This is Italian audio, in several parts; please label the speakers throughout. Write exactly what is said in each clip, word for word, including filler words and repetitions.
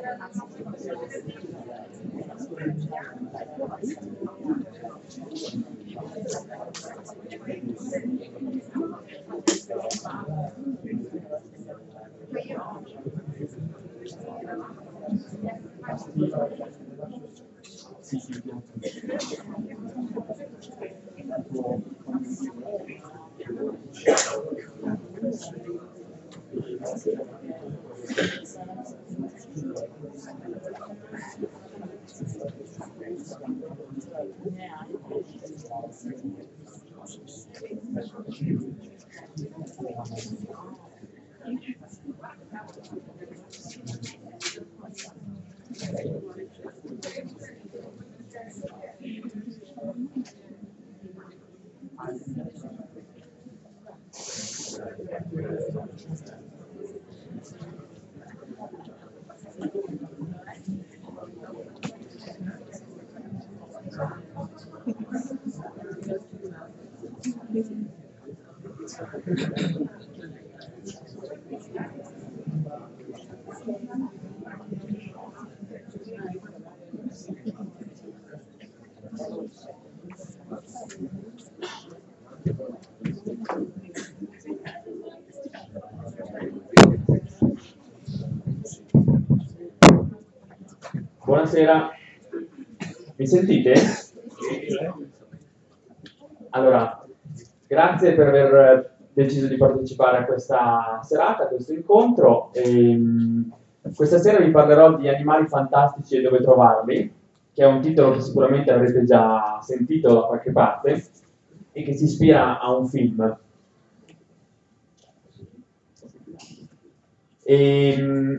Speaker 1: Buonasera, mi sentite? Allora, grazie per aver deciso di partecipare a questa serata, a questo incontro. E, questa sera vi parlerò di Animali fantastici e dove trovarli, che è un titolo che sicuramente avrete già sentito da qualche parte e che si ispira a un film. E,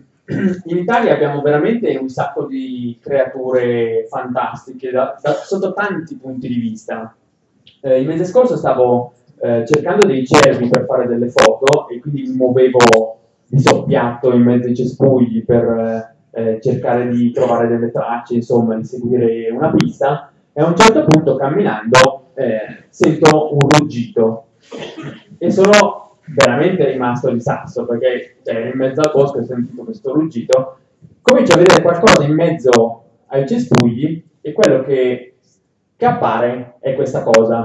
Speaker 1: in Italia abbiamo veramente un sacco di creature fantastiche da, da, sotto tanti punti di vista. Eh, il mese scorso stavo eh, cercando dei cervi per fare delle foto e quindi mi muovevo di soppiatto in mezzo ai cespugli per eh, cercare di trovare delle tracce, insomma, di seguire una pista, e a un certo punto camminando eh, sento un ruggito e sono veramente rimasto di sasso, perché cioè, in mezzo al bosco ho sentito questo ruggito, comincio a vedere qualcosa in mezzo ai cespugli e quello che, che appare è questa cosa.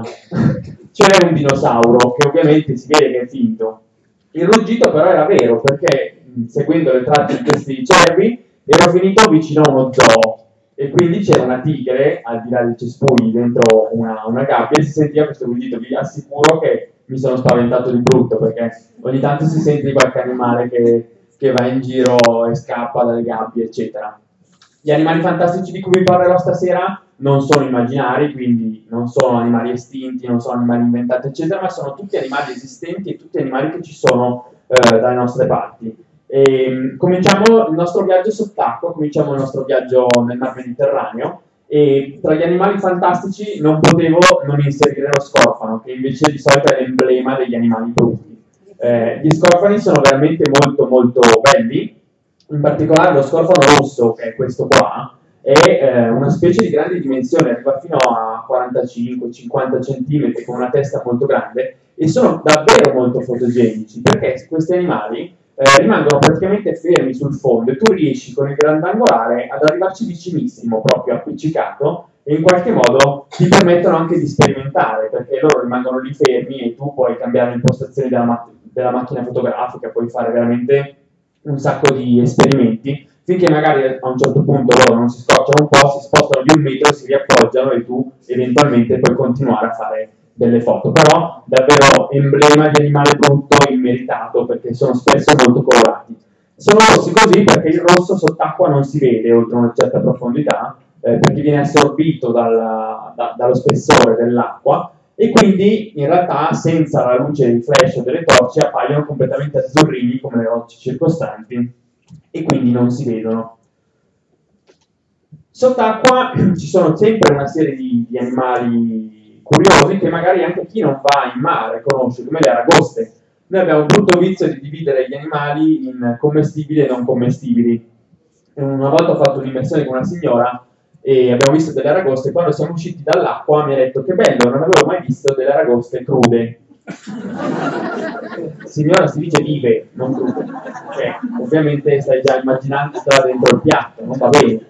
Speaker 1: C'è un dinosauro che ovviamente si vede che è finto. Il ruggito però era vero, perché seguendo le tracce di questi cervi ero finito vicino a uno zoo e quindi c'era una tigre al di là dei cespugli dentro una, una gabbia e si sentiva questo ruggito. Vi assicuro che mi sono spaventato di brutto, perché ogni tanto si sente di qualche animale che, che va in giro e scappa dalle gabbie, eccetera. Gli animali fantastici di cui vi parlerò stasera non sono immaginari, quindi non sono animali estinti, non sono animali inventati, eccetera, ma sono tutti animali esistenti e tutti animali che ci sono eh, dalle nostre parti. E, cominciamo il nostro viaggio sott'acqua, cominciamo il nostro viaggio nel Mar Mediterraneo. E tra gli animali fantastici non potevo non inserire lo scorfano, che invece di solito è l'emblema degli animali brutti. Eh, gli scorfani sono veramente molto molto belli, in particolare lo scorfano rosso, che è questo qua, è eh, una specie di grandi dimensioni, arriva fino a quarantacinque cinquanta centimetri, con una testa molto grande, e sono davvero molto fotogenici, perché questi animali Eh, rimangono praticamente fermi sul fondo e tu riesci con il grandangolare ad arrivarci vicinissimo, proprio appiccicato, e in qualche modo ti permettono anche di sperimentare, perché loro rimangono lì fermi e tu puoi cambiare le impostazioni della, ma- della macchina fotografica, puoi fare veramente un sacco di esperimenti, finché magari a un certo punto loro non si scocciano un po', si spostano di un metro, si riappoggiano e tu eventualmente puoi continuare a fare delle foto. Però davvero emblema di animale brutto, immeritato, perché sono spesso molto colorati. Sono rossi così perché il rosso sott'acqua non si vede oltre una certa profondità, eh, perché viene assorbito dalla, da, dallo spessore dell'acqua, e quindi in realtà senza la luce dei flash o delle torce appaiono completamente azzurrini come le rocce circostanti e quindi non si vedono. Sott'acqua ci sono sempre una serie di, di animali curiosi che magari anche chi non va in mare conosce, come le aragoste. Noi abbiamo un brutto vizio di dividere gli animali in commestibili e non commestibili. Una volta ho fatto un'immersione con una signora e abbiamo visto delle aragoste, e quando siamo usciti dall'acqua mi ha detto: che bello, non avevo mai visto delle aragoste crude. Signora, si dice vive, non crude. Cioè, ovviamente stai già immaginando stare dentro il piatto, non va bene.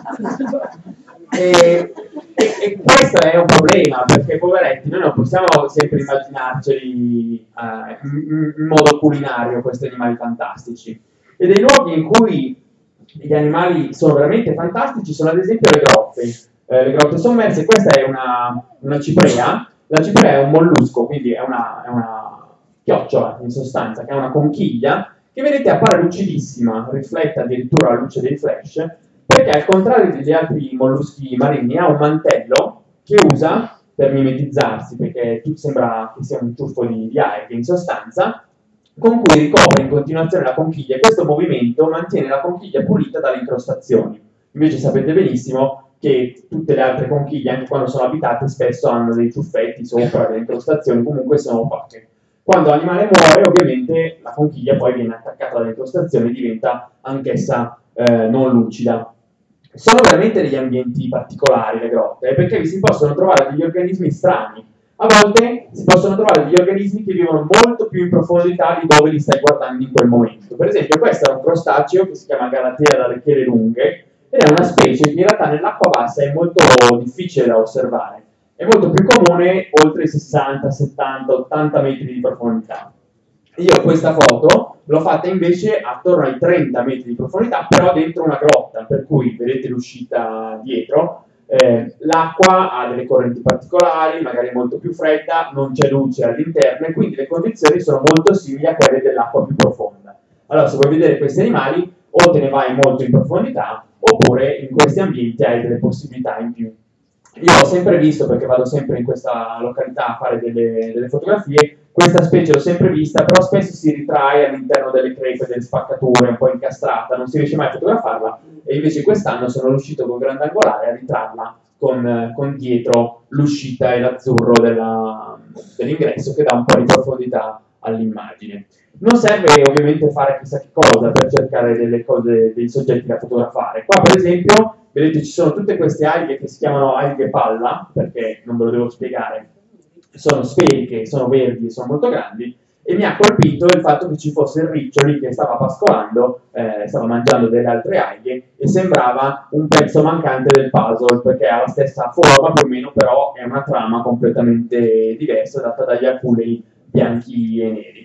Speaker 1: E, e, e questo è un problema, perché poveretti, noi non possiamo sempre immaginarceli uh, in, in modo culinario questi animali fantastici. E dei luoghi in cui gli animali sono veramente fantastici sono ad esempio le grotte. Eh, le grotte sommerse, questa è una, una ciprea. La ciprea è un mollusco, quindi è una, è una chiocciola in sostanza, che è una conchiglia, che vedete appare lucidissima, riflette addirittura la luce dei flash, perché al contrario degli altri molluschi marini ha un mantello che usa per mimetizzarsi, perché tu sembra che sia un ciuffo di, di alghe in sostanza, con cui ricopre in continuazione la conchiglia, e questo movimento mantiene la conchiglia pulita dalle incrostazioni. Invece sapete benissimo che tutte le altre conchiglie, anche quando sono abitate, spesso hanno dei ciuffetti sopra, delle incrostazioni, comunque sono opache. Quando l'animale muore, ovviamente la conchiglia poi viene attaccata dalle incrostazioni e diventa anch'essa eh, non lucida. Sono veramente degli ambienti particolari le grotte, perché vi si possono trovare degli organismi strani. A volte si possono trovare degli organismi che vivono molto più in profondità di dove li stai guardando in quel momento. Per esempio, questo è un crostaceo che si chiama Galatea dalle chiele lunghe, ed è una specie che in realtà nell'acqua bassa è molto difficile da osservare. È molto più comune oltre i sessanta, settanta, ottanta metri di profondità. Io questa foto l'ho fatta invece attorno ai trenta metri di profondità, però dentro una grotta, per cui vedete l'uscita dietro. Eh, l'acqua ha delle correnti particolari, magari molto più fredda, non c'è luce all'interno e quindi le condizioni sono molto simili a quelle dell'acqua più profonda. Allora, se vuoi vedere questi animali, o te ne vai molto in profondità, oppure in questi ambienti hai delle possibilità in più. Io ho sempre visto, perché vado sempre in questa località a fare delle, delle fotografie, questa specie l'ho sempre vista, però spesso si ritrae all'interno delle crepe, delle spaccature, un po' incastrata, non si riesce mai a fotografarla, e invece quest'anno sono riuscito con grandangolare a ritrarla con, con dietro l'uscita e l'azzurro della, dell'ingresso, che dà un po' di profondità all'immagine. Non serve ovviamente fare chissà che cosa per cercare delle cose, dei soggetti da fotografare. Qua per esempio, vedete, ci sono tutte queste alghe che si chiamano alghe palla, perché non ve lo devo spiegare, sono sferiche, sono verdi, sono molto grandi, e mi ha colpito il fatto che ci fosse il riccioli che stava pascolando, eh, stava mangiando delle altre alghe, e sembrava un pezzo mancante del puzzle, perché ha la stessa forma più o meno, però è una trama completamente diversa, data dagli aculei bianchi e neri.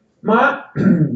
Speaker 1: Ma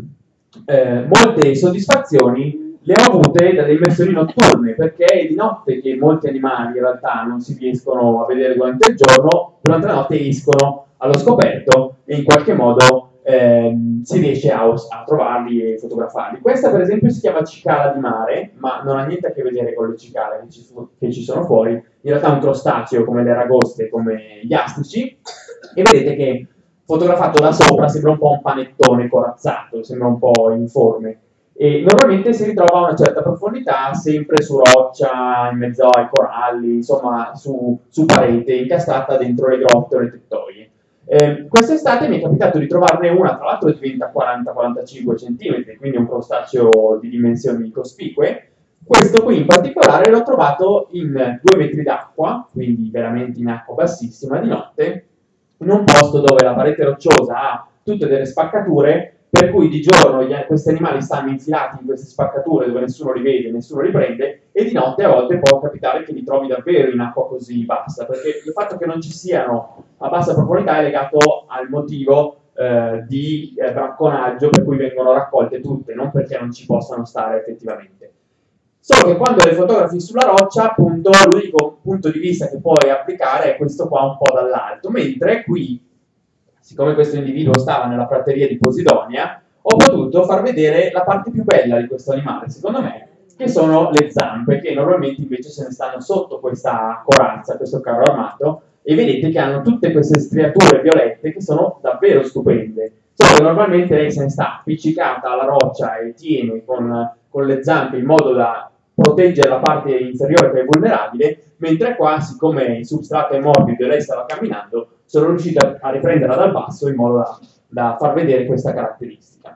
Speaker 1: eh, molte soddisfazioni le ho avute dalle immersioni notturne, perché è di notte che molti animali in realtà non si riescono a vedere durante il giorno, durante la notte escono allo scoperto e in qualche modo ehm, si riesce a, a trovarli e fotografarli. Questa per esempio si chiama cicala di mare, ma non ha niente a che vedere con le cicale che ci, che ci sono fuori, in realtà è un crostaceo come le aragoste, come gli astici, e vedete che fotografato da sopra sembra un po' un panettone corazzato, sembra un po' informe. E normalmente si ritrova a una certa profondità, sempre su roccia, in mezzo ai coralli, insomma su, su parete, incastrata dentro le grotte o le tettoie. Eh, quest'estate mi è capitato di trovarne una, tra l'altro diventa quaranta quarantacinque centimetri, quindi un crostaceo di dimensioni cospicue. Questo qui in particolare l'ho trovato in due metri d'acqua, quindi veramente in acqua bassissima di notte, in un posto dove la parete rocciosa ha tutte delle spaccature, per cui di giorno gli, questi animali stanno infilati in queste spaccature dove nessuno li vede, nessuno li prende, e di notte a volte può capitare che li trovi davvero in acqua così bassa, perché il fatto che non ci siano a bassa profondità è legato al motivo eh, di eh, bracconaggio per cui vengono raccolte tutte, non perché non ci possano stare effettivamente. Solo che quando le fotografi sulla roccia, appunto, l'unico punto di vista che puoi applicare è questo qua un po' dall'alto, mentre qui, siccome questo individuo stava nella prateria di Posidonia, ho potuto far vedere la parte più bella di questo animale, secondo me, che sono le zampe, che normalmente invece se ne stanno sotto questa corazza, questo carro armato, e vedete che hanno tutte queste striature violette che sono davvero stupende. Solo che normalmente lei se ne sta appiccicata alla roccia e tiene con, con le zampe in modo da proteggere la parte inferiore che è vulnerabile, mentre qua, siccome il substrato è morbido e lei stava camminando, sono riuscito a riprenderla dal basso in modo da, da far vedere questa caratteristica.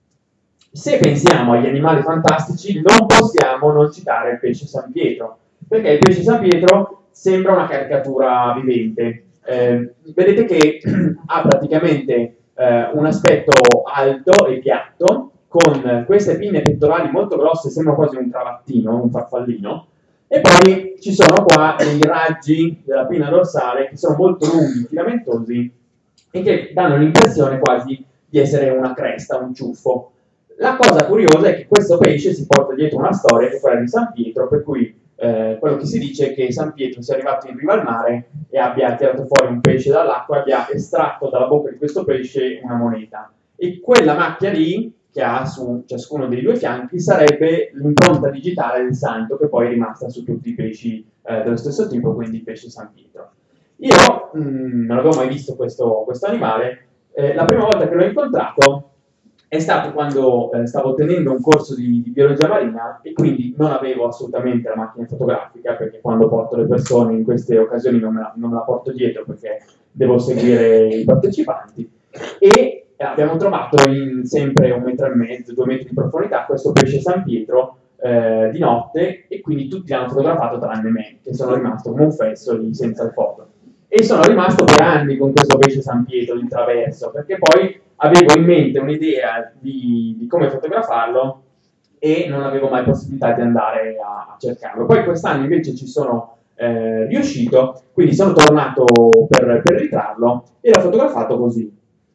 Speaker 1: Se pensiamo agli animali fantastici, non possiamo non citare il pesce San Pietro, perché il pesce San Pietro sembra una caricatura vivente. Eh, vedete che ha praticamente eh, un aspetto alto e piatto, con queste pinne pettorali molto grosse, sembra quasi un cravattino, un farfallino, e poi ci sono qua dei raggi della pinna dorsale che sono molto lunghi, filamentosi, e che danno l'impressione quasi di essere una cresta, un ciuffo. La cosa curiosa è che questo pesce si porta dietro una storia che è quella di San Pietro, per cui eh, quello che si dice è che San Pietro sia arrivato in riva al mare e abbia tirato fuori un pesce dall'acqua e abbia estratto dalla bocca di questo pesce una moneta. E quella macchia lì, che ha su ciascuno dei due fianchi, sarebbe l'impronta digitale del santo, che poi è rimasta su tutti i pesci eh, dello stesso tipo, quindi il pesce San Pietro. Io mh, non avevo mai visto questo, questo animale, eh, la prima volta che l'ho incontrato è stato quando eh, stavo tenendo un corso di, di biologia marina e quindi non avevo assolutamente la macchina fotografica, perché quando porto le persone in queste occasioni non me la, non me la porto dietro perché devo seguire i partecipanti, e abbiamo trovato in sempre un metro e mezzo, due metri di profondità questo pesce San Pietro eh, di notte, e quindi tutti l'hanno fotografato tranne me, che sono rimasto come un fesso lì senza il foto. E sono rimasto per anni con questo pesce San Pietro di traverso, perché poi avevo in mente un'idea di, di come fotografarlo e non avevo mai possibilità di andare a, a cercarlo. Poi quest'anno invece ci sono eh, riuscito, quindi sono tornato per, per ritrarlo e l'ho fotografato così.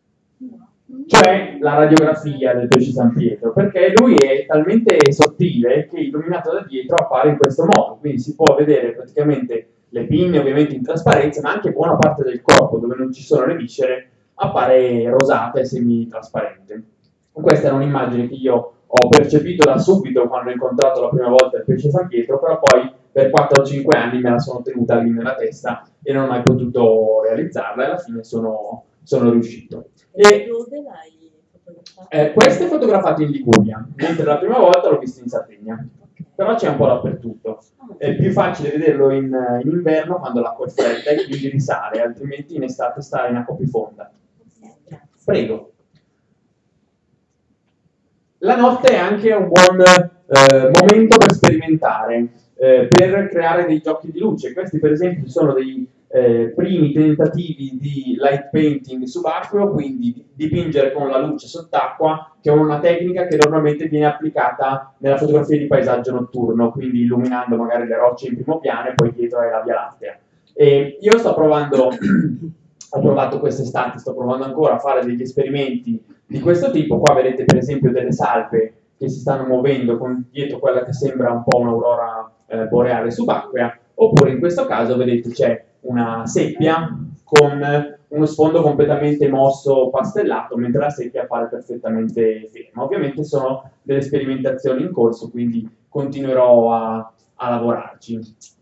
Speaker 1: Cioè la radiografia del pesce San Pietro, perché lui è talmente sottile che illuminato da dietro appare in questo modo, quindi si può vedere praticamente le pinne ovviamente in trasparenza, ma anche buona parte del corpo dove non ci sono le viscere appare rosata e semi-trasparente. Questa era un'immagine che io ho percepito da subito quando ho incontrato la prima volta il pesce San Pietro, però poi per quattro o cinque anni me la sono tenuta lì nella testa e non ho mai potuto realizzarla, e alla fine sono, sono riuscito. E,
Speaker 2: dove l'hai fotografato?
Speaker 1: Eh, questo è fotografato in Liguria, mentre la prima volta l'ho visto in Sardegna. Però c'è un po' dappertutto. È più facile vederlo in, in inverno quando l'acqua è fredda e quindi risale, altrimenti in estate sta in acqua più fonda. Prego. La notte è anche un buon eh, momento per sperimentare, eh, per creare dei giochi di luce. Questi per esempio sono dei eh, primi tentativi di light painting subacqueo, quindi dipingere con la luce sott'acqua, che è una tecnica che normalmente viene applicata nella fotografia di paesaggio notturno, quindi illuminando magari le rocce in primo piano e poi dietro è la Via Lattea. E io sto provando, ho provato quest'estate, sto provando ancora a fare degli esperimenti di questo tipo. Qua vedete per esempio delle salpe che si stanno muovendo con dietro quella che sembra un po' un'aurora eh, boreale subacquea, oppure in questo caso vedete c'è una seppia con uno sfondo completamente mosso, pastellato, mentre la seppia appare perfettamente ferma. Ovviamente sono delle sperimentazioni in corso, quindi continuerò a, a lavorarci.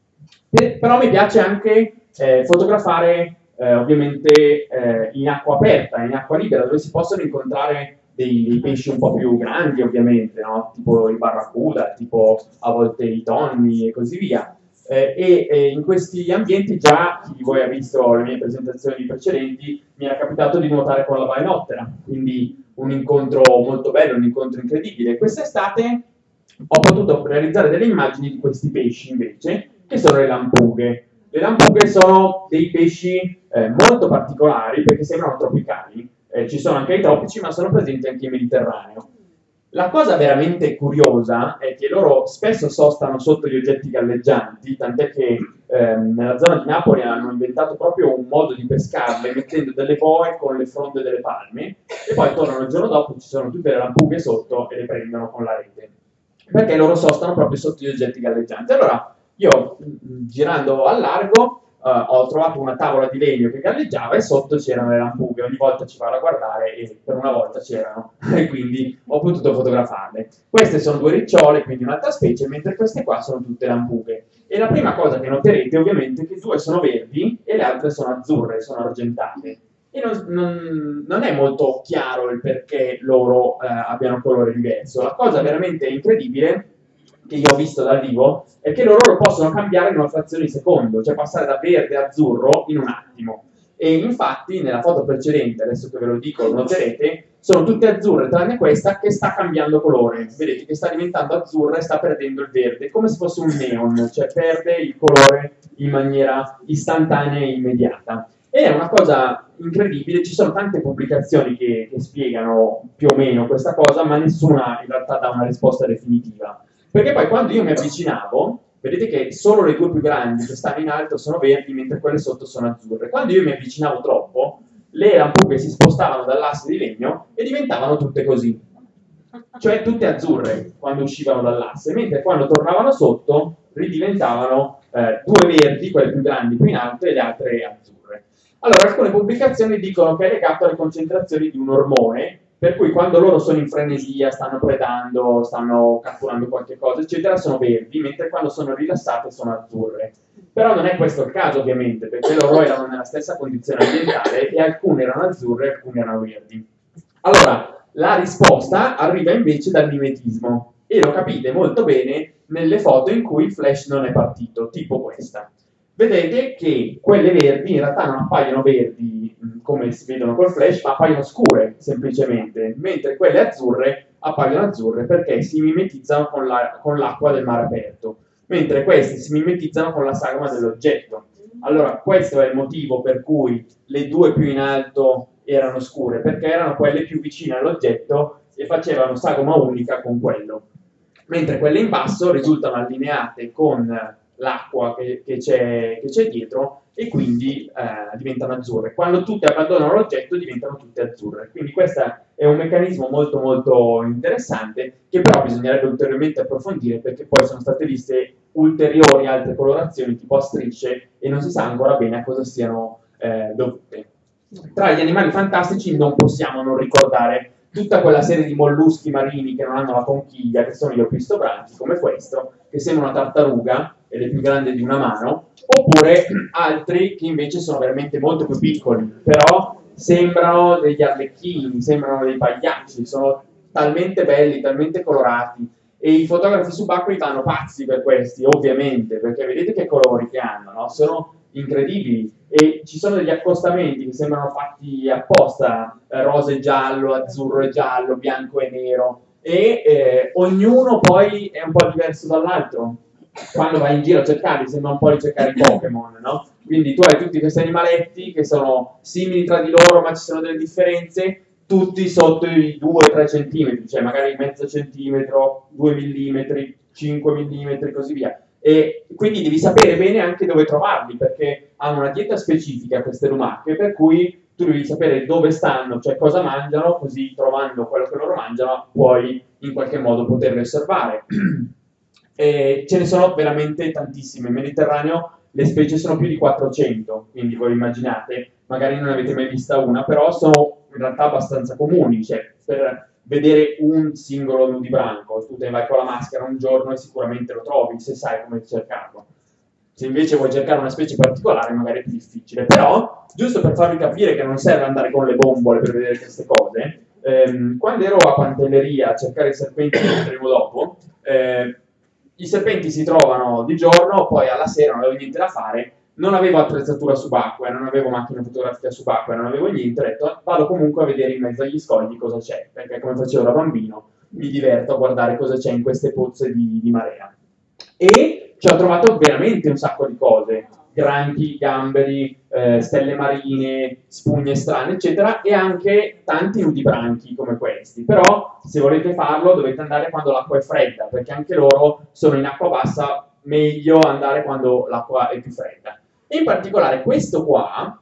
Speaker 1: Per, però mi piace anche eh, fotografare eh, ovviamente eh, in acqua aperta, in acqua libera, dove si possono incontrare dei, dei pesci un po' più grandi, ovviamente, no? Tipo i barracuda, tipo a volte i tonni e così via. Eh, e eh, in questi ambienti già, chi di voi ha visto le mie presentazioni precedenti, mi era capitato di nuotare con la balenottera, quindi un incontro molto bello, un incontro incredibile. Quest'estate ho potuto realizzare delle immagini di questi pesci invece, che sono le lampughe. Le lampughe sono dei pesci eh, molto particolari perché sembrano tropicali, eh, ci sono anche i tropici, ma sono presenti anche in Mediterraneo. La cosa veramente curiosa è che loro spesso sostano sotto gli oggetti galleggianti, tant'è che ehm, nella zona di Napoli hanno inventato proprio un modo di pescarle mettendo delle boe con le fronde delle palme, e poi tornano il giorno dopo, ci sono tutte le lampughe sotto e le prendono con la rete, perché loro sostano proprio sotto gli oggetti galleggianti. Allora io, girando al largo, Uh, ho trovato una tavola di legno che galleggiava e sotto c'erano le lampughe. Ogni volta ci vado a guardare e per una volta c'erano, e quindi ho potuto fotografarle. Queste sono due ricciole, quindi un'altra specie, mentre queste qua sono tutte lampughe. E la prima cosa che noterete ovviamente è che due sono verdi e le altre sono azzurre, sono argentate. E non, non, non è molto chiaro il perché loro uh, abbiano colore diverso. La cosa veramente incredibile che io ho visto dal vivo è che loro lo possono cambiare in una frazione di secondo, cioè passare da verde a azzurro in un attimo. E infatti nella foto precedente, adesso che ve lo dico, lo noterete, sono tutte azzurre tranne questa che sta cambiando colore. Vedete che sta diventando azzurra e sta perdendo il verde, come se fosse un neon, cioè perde il colore in maniera istantanea e immediata. E è una cosa incredibile, ci sono tante pubblicazioni che, che spiegano più o meno questa cosa, ma nessuna in realtà dà una risposta definitiva. Perché poi quando io mi avvicinavo, vedete che solo le due più grandi che stanno in alto sono verdi, mentre quelle sotto sono azzurre. Quando io mi avvicinavo troppo, le lampughe si spostavano dall'asse di legno e diventavano tutte così. Cioè tutte azzurre quando uscivano dall'asse, mentre quando tornavano sotto ridiventavano eh, due verdi, quelle più grandi più in alto, e le altre azzurre. Allora, alcune pubblicazioni dicono che è legato alle concentrazioni di un ormone, per cui quando loro sono in frenesia, stanno predando, stanno catturando qualche cosa, eccetera, sono verdi, mentre quando sono rilassate sono azzurre. Però non è questo il caso, ovviamente, perché loro erano nella stessa condizione ambientale e alcune erano azzurre e alcune erano verdi. Allora, la risposta arriva invece dal mimetismo, e lo capite molto bene nelle foto in cui il flash non è partito, tipo questa. Vedete che quelle verdi in realtà non appaiono verdi come si vedono col flash, ma appaiono scure semplicemente, mentre quelle azzurre appaiono azzurre perché si mimetizzano con, la, con l'acqua del mare aperto, mentre queste si mimetizzano con la sagoma dell'oggetto. Allora, questo è il motivo per cui le due più in alto erano scure, perché erano quelle più vicine all'oggetto e facevano sagoma unica con quello, mentre quelle in basso risultano allineate con l'acqua che, che c'è dietro e quindi eh, diventano azzurre. Quando tutte abbandonano l'oggetto diventano tutte azzurre. Quindi questo è un meccanismo molto molto interessante che però bisognerebbe ulteriormente approfondire, perché poi sono state viste ulteriori altre colorazioni tipo a strisce e non si sa ancora bene a cosa siano eh, dovute. Tra gli animali fantastici non possiamo non ricordare tutta quella serie di molluschi marini che non hanno la conchiglia, che sono gli opistobranchi, come questo, che sembra una tartaruga, ed è più grande di una mano, oppure altri che invece sono veramente molto più piccoli, però sembrano degli arlecchini, sembrano dei pagliacci, sono talmente belli, talmente colorati, e i fotografi subacquei vanno pazzi per questi, ovviamente, perché vedete che colori che hanno, no? Sono incredibili, e ci sono degli accostamenti che sembrano fatti apposta, eh, rosa e giallo, azzurro e giallo, bianco e nero, e eh, ognuno poi è un po' diverso dall'altro. Quando vai in giro a cercarli sembra un po' ricercare i Pokémon, no? Quindi tu hai tutti questi animaletti che sono simili tra di loro, ma ci sono delle differenze, tutti sotto i due tre centimetri, cioè magari mezzo centimetro, due millimetri, cinque millimetri e così via. E quindi devi sapere bene anche dove trovarli, perché hanno una dieta specifica queste lumache, per cui tu devi sapere dove stanno, cioè cosa mangiano, così trovando quello che loro mangiano puoi in qualche modo poterli osservare. E ce ne sono veramente tantissime. In Mediterraneo le specie sono più di quattrocento, quindi voi immaginate, magari non avete mai vista una, però sono in realtà abbastanza comuni, cioè per vedere un singolo nudibranco, tu te ne vai con la maschera un giorno e sicuramente lo trovi, se sai come cercarlo. Se invece vuoi cercare una specie particolare magari è più difficile, però giusto per farvi capire che non serve andare con le bombole per vedere queste cose, ehm, quando ero a Pantelleria a cercare i serpenti che vedremo dopo, eh, i serpenti si trovano di giorno, poi alla sera non avevo niente da fare, non avevo attrezzatura subacquea, non avevo macchina fotografica subacquea, non avevo niente, ho detto vado comunque a vedere in mezzo agli scogli cosa c'è, perché come facevo da bambino mi diverto a guardare cosa c'è in queste pozze di, di marea. E ci ho trovato veramente un sacco di cose, granchi, gamberi, eh, stelle marine, spugne strane, eccetera, e anche tanti nudibranchi come questi. Però se volete farlo dovete andare quando l'acqua è fredda, perché anche loro sono in acqua bassa, meglio andare quando l'acqua è più fredda. E in particolare questo qua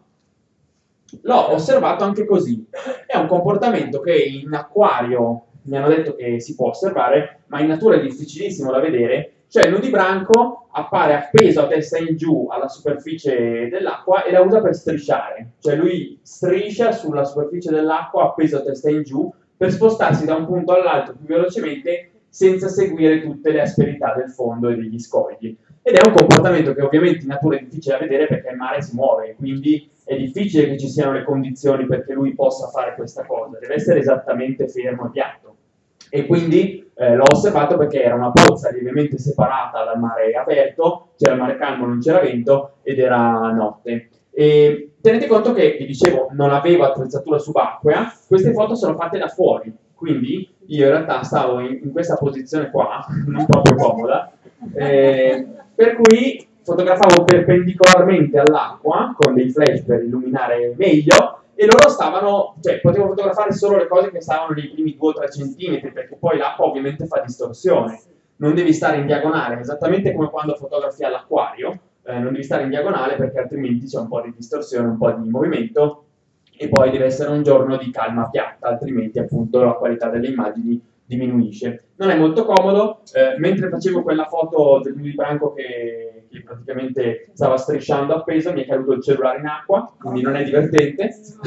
Speaker 1: l'ho osservato anche così. È un comportamento che in acquario mi hanno detto che si può osservare, ma in natura è difficilissimo da vedere. Cioè il nudibranco appare appeso a testa in giù alla superficie dell'acqua e la usa per strisciare. Cioè lui striscia sulla superficie dell'acqua appeso a testa in giù per spostarsi da un punto all'altro più velocemente senza seguire tutte le asperità del fondo e degli scogli. Ed è un comportamento che ovviamente in natura è difficile da vedere perché il mare si muove, quindi è difficile che ci siano le condizioni perché lui possa fare questa cosa, deve essere esattamente fermo e piatto. E quindi eh, l'ho osservato perché era una pozza lievemente separata dal mare aperto, c'era il mare calmo, non c'era vento ed era notte. E tenete conto che, vi dicevo, non avevo attrezzatura subacquea, queste foto sono fatte da fuori, quindi io in realtà stavo in, in questa posizione qua, non proprio comoda, eh, per cui fotografavo perpendicolarmente all'acqua con dei flash per illuminare meglio, e loro stavano, cioè potevo fotografare solo le cose che stavano nei primi due o tre centimetri, perché poi l'acqua ovviamente fa distorsione, non devi stare in diagonale, esattamente come quando fotografi all'acquario, eh, non devi stare in diagonale perché altrimenti c'è un po' di distorsione, un po' di movimento, e poi deve essere un giorno di calma piatta, altrimenti appunto la qualità delle immagini diminuisce. Non è molto comodo, eh, mentre facevo quella foto del di branco che, che praticamente stava strisciando appeso, mi è caduto il cellulare in acqua, quindi non è divertente,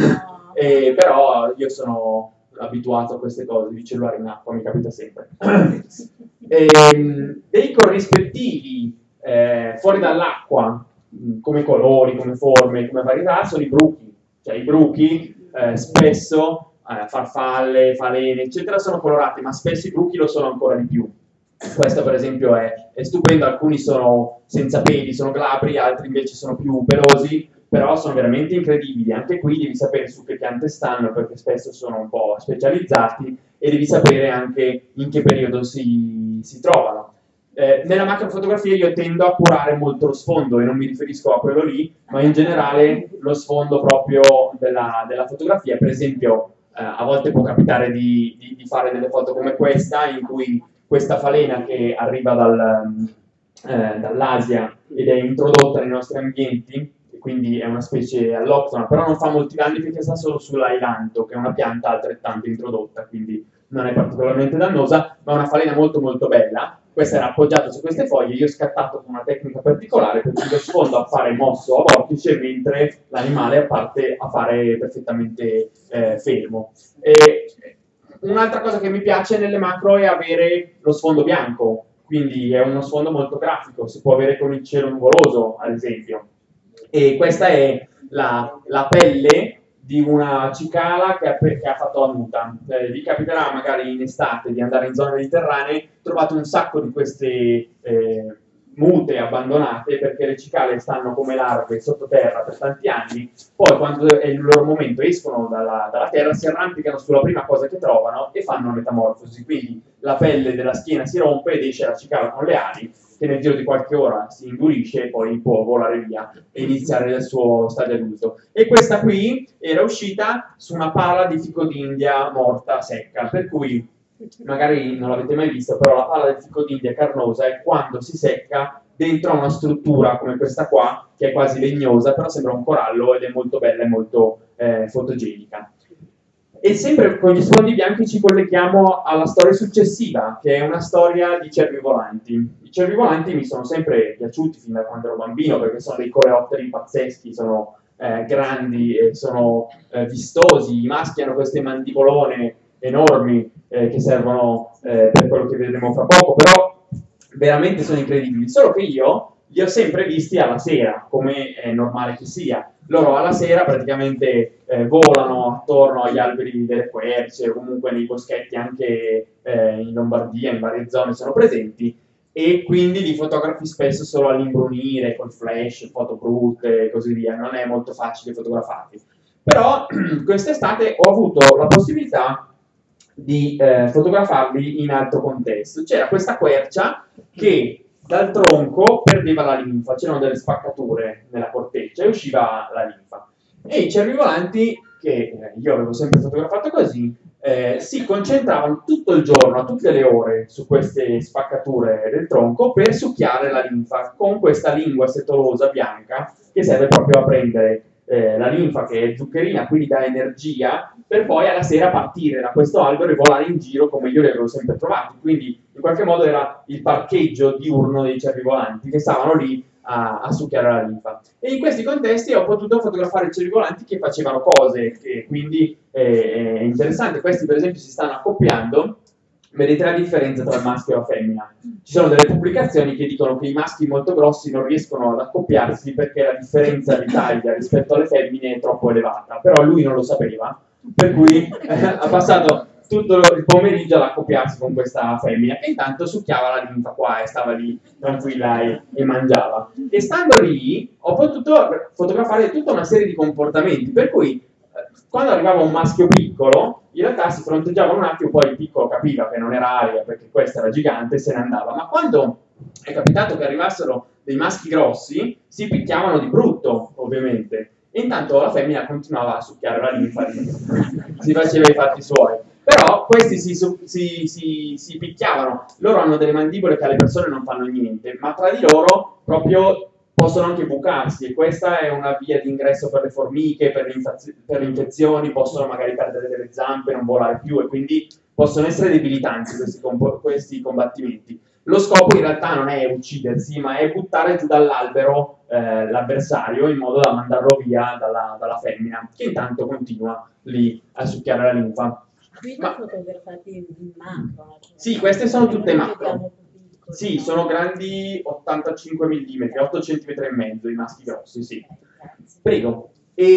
Speaker 1: e, però io sono abituato a queste cose, di cellulare in acqua, mi capita sempre. E, dei corrispettivi eh, fuori dall'acqua, come colori, come forme, come varietà, sono i bruchi. Cioè i bruchi eh, spesso, eh, farfalle, falene, eccetera, sono colorati, ma spesso i bruchi lo sono ancora di più. Questo per esempio è, è stupendo, alcuni sono senza peli, sono glabri, altri invece sono più pelosi, però sono veramente incredibili. Anche qui devi sapere su che piante stanno, perché spesso sono un po' specializzati, e devi sapere anche in che periodo si, si trovano. Eh, nella macrofotografia io tendo a curare molto lo sfondo, e non mi riferisco a quello lì, ma in generale lo sfondo proprio della, della fotografia. Per esempio, eh, a volte può capitare di, di, di fare delle foto come questa, in cui questa falena che arriva dal, eh, dall'Asia ed è introdotta nei nostri ambienti, e quindi è una specie alloctona, però non fa molti danni perché sta solo sull'ailanto, che è una pianta altrettanto introdotta, quindi non è particolarmente dannosa, ma è una falena molto molto bella. Questa era appoggiata su queste foglie, io ho scattato con una tecnica particolare per cui lo sfondo appare mosso a vortice, mentre l'animale appare, appare perfettamente eh, fermo. E un'altra cosa che mi piace nelle macro è avere lo sfondo bianco, quindi è uno sfondo molto grafico, si può avere con il cielo nuvoloso, ad esempio. E questa è la, la pelle di una cicala che ha, che ha fatto la muta. Eh, vi capiterà magari in estate di andare in zone mediterranee, trovate un sacco di queste eh, mute abbandonate, perché le cicale stanno come larve sottoterra per tanti anni, poi quando è il loro momento escono dalla, dalla terra, si arrampicano sulla prima cosa che trovano e fanno metamorfosi, quindi la pelle della schiena si rompe ed esce la cicala con le ali, che nel giro di qualche ora si indurisce e poi può volare via e iniziare il suo stadio adulto. E questa qui era uscita su una pala di fico d'India morta, secca, per cui magari non l'avete mai visto, però la pala del fico d'India carnosa è quando si secca dentro a una struttura come questa qua, che è quasi legnosa, però sembra un corallo ed è molto bella e molto eh, fotogenica. E sempre con gli sfondi bianchi ci colleghiamo alla storia successiva, che è una storia di cervi volanti. I cervi volanti mi sono sempre piaciuti fin da quando ero bambino, perché sono dei coleotteri pazzeschi, sono eh, grandi e sono eh, vistosi. I maschi hanno queste mandibolone enormi eh, che servono eh, per quello che vedremo fra poco, però veramente sono incredibili. Solo che io li ho sempre visti alla sera, come è normale che sia. Loro alla sera praticamente eh, volano attorno agli alberi delle querce, o comunque nei boschetti anche eh, in Lombardia, in varie zone sono presenti, e quindi li fotografi spesso solo all'imbrunire, col flash, foto brutte e così via, non è molto facile fotografarli. Però quest'estate ho avuto la possibilità di eh, fotografarli in altro contesto. C'era questa quercia che dal tronco perdeva la linfa, c'erano delle spaccature nella corteccia e usciva la linfa. E i cervi volanti, che eh, io avevo sempre fotografato così, eh, si concentravano tutto il giorno, a tutte le ore, su queste spaccature del tronco per succhiare la linfa con questa lingua setolosa bianca che serve proprio a prendere eh, la linfa, che è zuccherina, quindi dà energia, per poi alla sera partire da questo albero e volare in giro come io li avevo sempre trovati. Quindi in qualche modo era il parcheggio diurno dei cervi volanti che stavano lì a, a succhiare la linfa. E in questi contesti ho potuto fotografare cervi volanti che facevano cose, che quindi eh, è interessante. Questi per esempio si stanno accoppiando. Vedete la differenza tra il maschio e la femmina. Ci sono delle pubblicazioni che dicono che i maschi molto grossi non riescono ad accoppiarsi perché la differenza di taglia rispetto alle femmine è troppo elevata, però lui non lo sapeva, per cui eh, ha passato tutto il pomeriggio ad accoppiarsi con questa femmina, e intanto succhiava la linfa qua e stava lì tranquilla e, e mangiava. E stando lì ho potuto fotografare tutta una serie di comportamenti, per cui quando arrivava un maschio piccolo, in realtà si fronteggiavano un attimo, poi il piccolo capiva che non era aria perché questa era gigante e se ne andava. Ma quando è capitato che arrivassero dei maschi grossi si picchiavano di brutto, ovviamente, e intanto la femmina continuava a succhiare la linfa, si faceva i fatti suoi. Però questi si, si, si, si picchiavano, loro hanno delle mandibole che alle persone non fanno niente, ma tra di loro proprio possono anche bucarsi, e questa è una via di ingresso per le formiche, per le, per le infezioni, possono magari perdere delle zampe, non volare più, e quindi possono essere debilitanti questi, questi combattimenti. Lo scopo in realtà non è uccidersi, ma è buttare giù dall'albero eh, l'avversario in modo da mandarlo via dalla, dalla femmina, che intanto continua lì a succhiare la linfa.
Speaker 2: Qui ma... fotografati in macro. Cioè
Speaker 1: sì, queste sono tutte macro. Sì, sono grandi ottantacinque millimetri, otto centimetri e mezzo i maschi grossi, sì. Prego.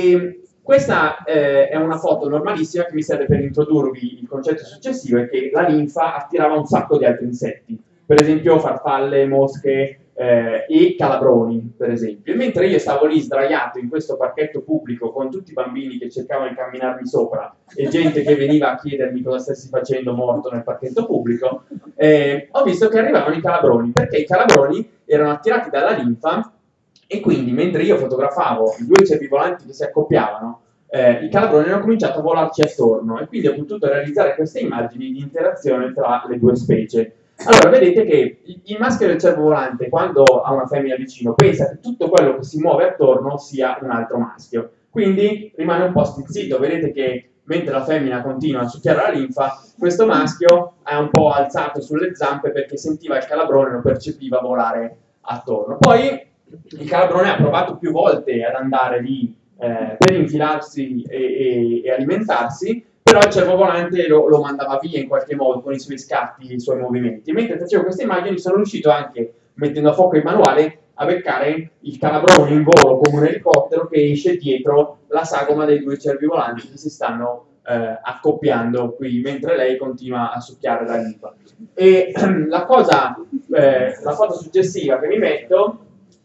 Speaker 1: E questa eh, è una foto normalissima che mi serve per introdurvi il concetto successivo, è che la linfa attirava un sacco di altri insetti, per esempio farfalle, mosche eh, e calabroni, per esempio. E mentre io stavo lì sdraiato in questo parchetto pubblico con tutti i bambini che cercavano di camminarmi sopra e gente che veniva a chiedermi cosa stessi facendo morto nel parchetto pubblico, eh, ho visto che arrivavano i calabroni, perché i calabroni erano attirati dalla linfa, e quindi mentre io fotografavo i due cerbivolanti che si accoppiavano, eh, i calabroni hanno cominciato a volarci attorno, e quindi ho potuto realizzare queste immagini di interazione tra le due specie. Allora, vedete che il maschio del cervovolante, quando ha una femmina vicino, pensa che tutto quello che si muove attorno sia un altro maschio, quindi rimane un po' stizzito. Vedete che mentre la femmina continua a succhiare la linfa, questo maschio è un po' alzato sulle zampe perché sentiva il calabrone, lo percepiva volare attorno. Poi il calabrone ha provato più volte ad andare lì eh, per infilarsi e, e, e alimentarsi, però il cervovolante lo, lo mandava via in qualche modo con i suoi scatti e i suoi movimenti. Mentre facevo queste immagini sono riuscito anche, mettendo a fuoco il manuale, a beccare il calabrone in volo come un elicottero che esce dietro la sagoma dei due cervivolanti che si stanno eh, accoppiando qui, mentre lei continua a succhiare la linfa. E la cosa, eh, la foto successiva che mi metto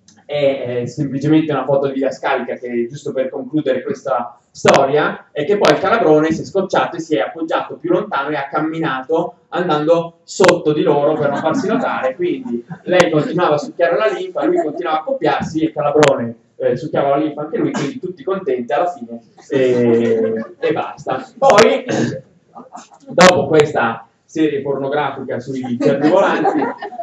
Speaker 1: è, è semplicemente una foto di didascalica che, giusto per concludere questa storia, è che poi il calabrone si è scocciato e si è appoggiato più lontano e ha camminato andando sotto di loro per non farsi notare, quindi lei continuava a succhiare la linfa, lui continuava a accoppiarsi e il calabrone eh, succhiava la linfa anche lui, quindi tutti contenti alla fine e, e basta. Poi, dopo questa serie pornografica sui cervivolanti,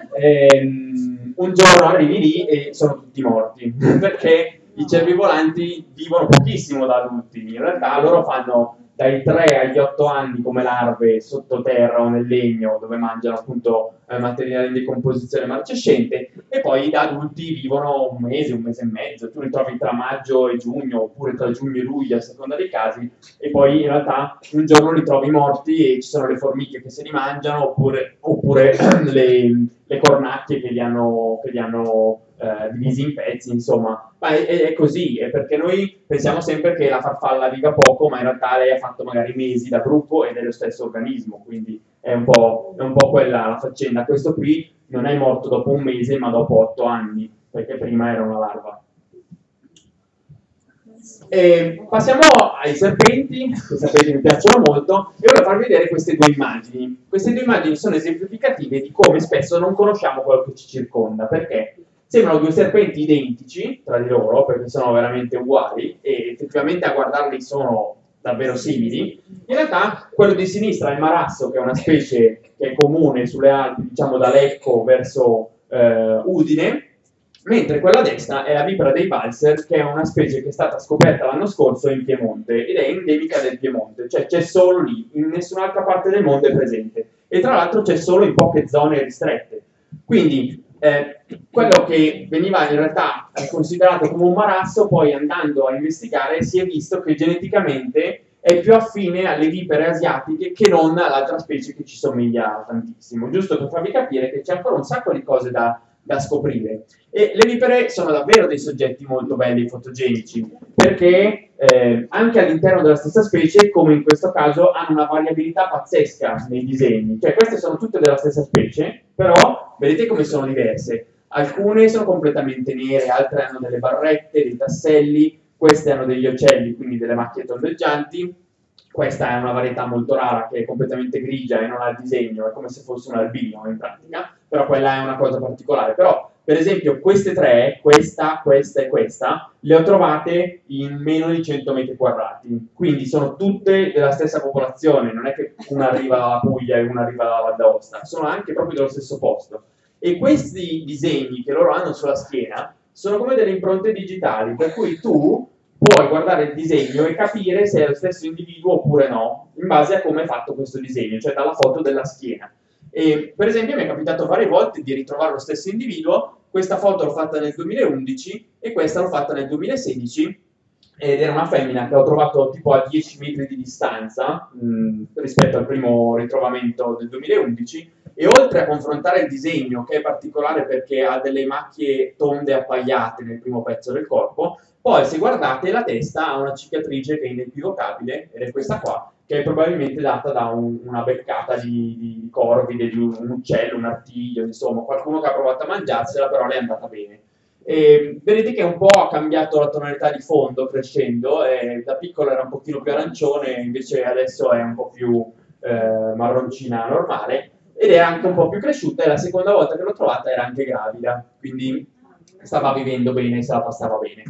Speaker 1: ehm, un giorno arrivi lì e sono tutti morti, perché i cervivolanti vivono pochissimo da adulti, in realtà loro fanno dai tre agli otto anni come larve sottoterra o nel legno, dove mangiano appunto eh, materiale in decomposizione marcescente, e poi da adulti vivono un mese, un mese e mezzo. Tu li trovi tra maggio e giugno, oppure tra giugno e luglio, a seconda dei casi, e poi in realtà un giorno li trovi morti e ci sono le formiche che se li mangiano, oppure, oppure le, le cornacchie che li hanno, che li hanno eh, divisi in pezzi, insomma. Ma è, è così, è perché noi pensiamo sempre che la farfalla viva poco, ma in realtà lei ha fatto magari mesi da gruppo ed è lo stesso organismo, quindi è un po', è un po' quella la faccenda. Questo qui non è morto dopo un mese, ma dopo otto anni, perché prima era una larva. E passiamo ai serpenti, che sapete mi piacciono molto, e ora farvi vedere queste due immagini. Queste due immagini sono esemplificative di come spesso non conosciamo quello che ci circonda, perché sembrano due serpenti identici tra di loro, perché sono veramente uguali, e effettivamente a guardarli sono davvero simili. In realtà quello di sinistra è il marasso, che è una specie che è comune sulle Alpi, diciamo da Lecco verso eh, Udine, mentre quella a destra è la vipera dei valser, che è una specie che è stata scoperta l'anno scorso in Piemonte, ed è endemica del Piemonte, cioè c'è solo lì, in nessun'altra parte del mondo è presente, e tra l'altro c'è solo in poche zone ristrette. Quindi Eh, quello che veniva in realtà considerato come un marasso, poi andando a investigare si è visto che geneticamente è più affine alle vipere asiatiche che non all'altra specie che ci somiglia tantissimo, giusto per farvi capire che c'è ancora un sacco di cose da, da scoprire. E le vipere sono davvero dei soggetti molto belli e fotogenici, perché eh, anche all'interno della stessa specie, come in questo caso, hanno una variabilità pazzesca nei disegni. Cioè queste sono tutte della stessa specie, però vedete come sono diverse. Alcune sono completamente nere, altre hanno delle barrette, dei tasselli, queste hanno degli ocelli, quindi delle macchie tondeggianti. Questa è una varietà molto rara che è completamente grigia e non ha il disegno, è come se fosse un albino in pratica, però quella è una cosa particolare. Però per esempio queste tre, questa, questa e questa, le ho trovate in meno di cento metri quadrati, quindi sono tutte della stessa popolazione, non è che una arriva dalla Puglia e una arriva dalla Val d'Aosta, sono anche proprio dello stesso posto. E questi disegni che loro hanno sulla schiena sono come delle impronte digitali, per cui tu puoi guardare il disegno e capire se è lo stesso individuo oppure no, in base a come è fatto questo disegno, cioè dalla foto della schiena. E, per esempio, mi è capitato varie volte di ritrovare lo stesso individuo. Questa foto l'ho fatta nel duemilaundici e questa l'ho fatta nel duemilasedici, ed era una femmina che ho trovato tipo a dieci metri di distanza mh, rispetto al primo ritrovamento del duemilaundici, e oltre a confrontare il disegno, che è particolare perché ha delle macchie tonde appagliate nel primo pezzo del corpo, poi se guardate la testa ha una cicatrice che è inequivocabile, ed è questa qua, che è probabilmente data da un, una beccata di, di corvide, di un, un uccello, un artiglio, insomma, qualcuno che ha provato a mangiarsela, però le è andata bene. E vedete che un po' ha cambiato la tonalità di fondo crescendo, e da piccolo era un pochino più arancione, invece adesso è un po' più eh, marroncina normale, ed è anche un po' più cresciuta, e la seconda volta che l'ho trovata era anche gravida, quindi stava vivendo bene, se la passava bene.